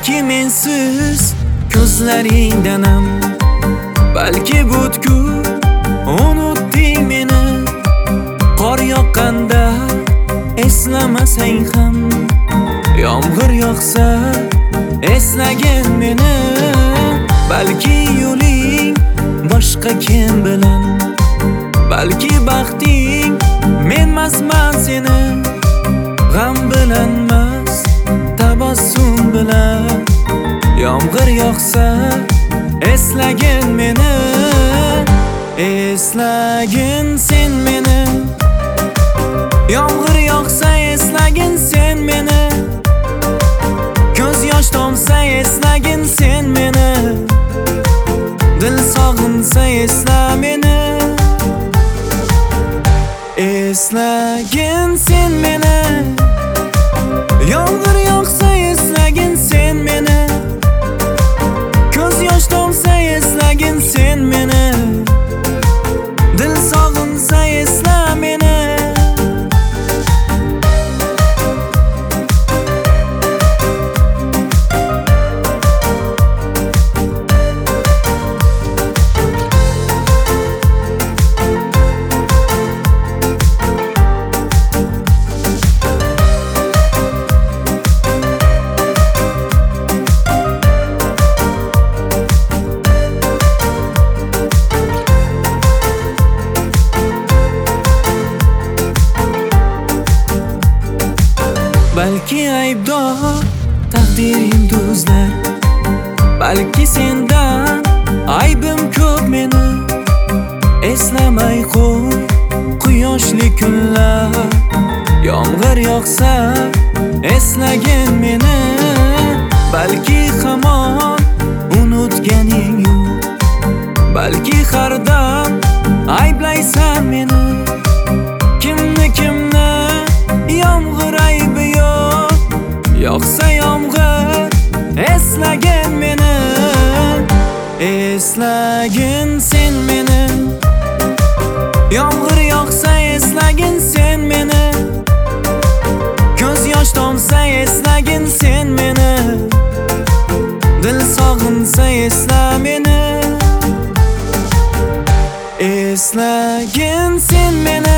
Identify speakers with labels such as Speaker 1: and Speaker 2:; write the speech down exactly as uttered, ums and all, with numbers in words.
Speaker 1: balki mensiz ko'zlaringdanam, balki butkul unutding meni. Qor yoqqanda eslamasang ham, yomg'ir yog'sa eslagin meni. Balki yo'ling boshqa kim bilan, balki baxting menmasman seni. G'am bilanmas, tabassum bilan, yomg'ir yog'sa eslagin meni. Eslagin sen meni, yomg'ir yog'sa eslagin sen meni. Ko'z yosh tomsa eslagin sen meni. Dil sog'insa esla meni. Eslagin sen meni, yomg'ir yog'sa eslagin sen meni. Ko'z yosh tomsa eslagin sen meni. Dil sog'insa esla meni. Balki aybdor taqdirim do'zlar, balki sendan aybim ko'p meni. Eslamay qo'y quyoshli kunlar, yomg'ir yog'sa eslagin meni. Balki hamon unutganing yo'q, balki har dam ayblaysan meni. Kimni kimni yomg'ir aybi yo'q, yog'sa yomg'ir eslagin meni. Eslagin sen meni, yomg'ir yog'sa eslagin sen meni. Ko'z yosh tomsa eslagin sen meni. Dil sog'insa esla meni. Eslagin sen meni,